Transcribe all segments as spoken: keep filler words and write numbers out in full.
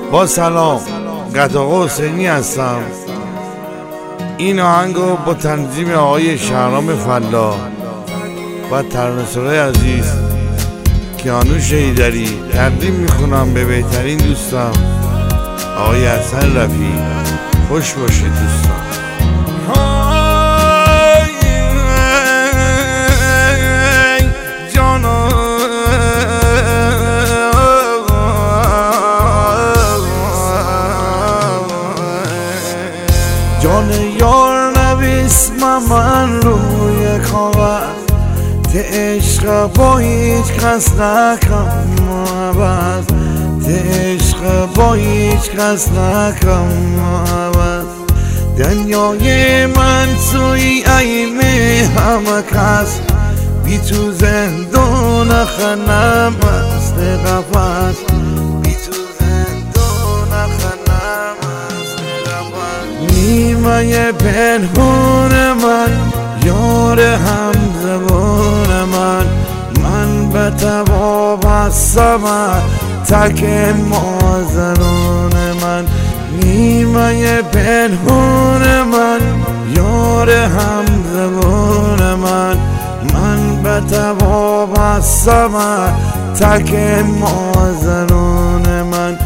با سلام، قطاق حسینی هستم. این آهنگو با تنظیم آقای شهرام فلا و ترانه‌سرای عزیز کیانوش حیدری تقدیم میکنم به بهترین دوستم آقای حسن رفیعی. خوش باشید دوستان. جان یار نویسم من روی کاغذ، ته عشق با هیچ کس نکم عوض، ته عشق با هیچ کس نکم عوض. دنیای من توی عین همه کس، بی تو زندان خنم است قفس، بی تو زندان خنم است قفس. نیمه پنهون من یار هم زبون من، من به تبا بستم تک مازنون من. نیمه پنهون من یار هم زبون من، من به تبا بستم تک مازنون من.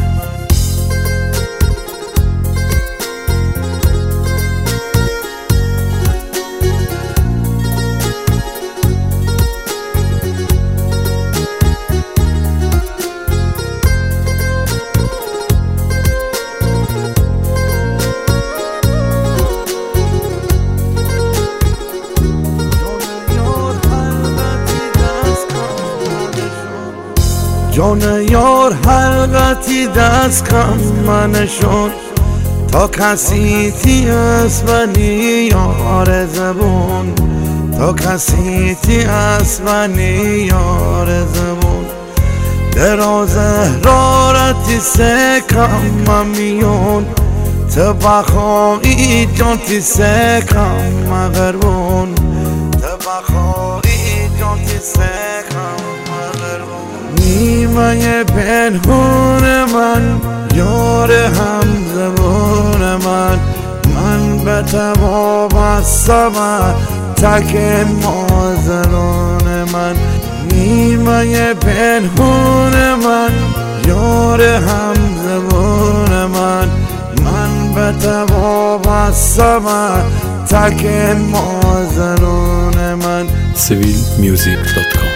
جان یار حلقتی دست کم من شد، تا کسی تی اسمنی یار زبون، تا کسی تی اسمنی یار زبون. دراز رارتی سکم من میون، تا بخوایی جان تی سکم مغربون، تا بخوایی جان تی سکم مغربون. نیمه پنهون من یار هم زبون من، من به تبا بستم تک مازنون من. نیمه پنهون من یار هم زبون من، من به تبا بستم تک مازنون من. سویل میوزیک دات کام.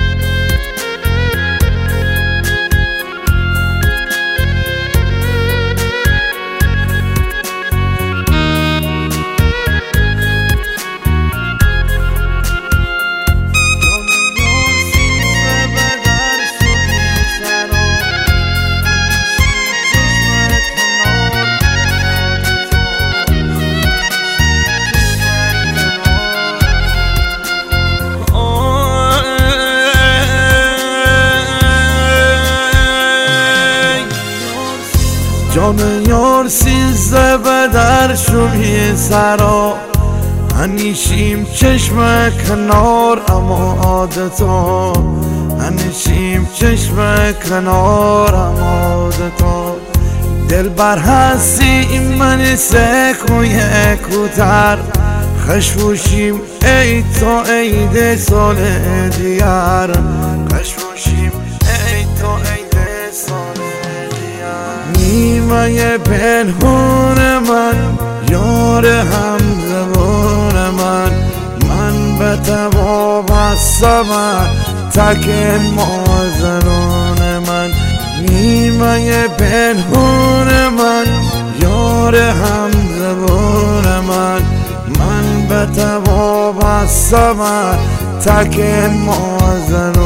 جان یار سیزده به در شوی سرا، هنیشیم چشم کنار اما عادتا، هنیشیم چشم کنار اما عادتا. دل بر هستی من سکوی کوتر، خشوشیم ای تا عید سال دیگر، خشوشیم ای تا عید سال دیگر. نیمه پنهون من یار هم زبون من، من به تبا بستم تک مازنون من. نیمه پنهون من یار هم زبون من، من به تبا بستم تک مازنون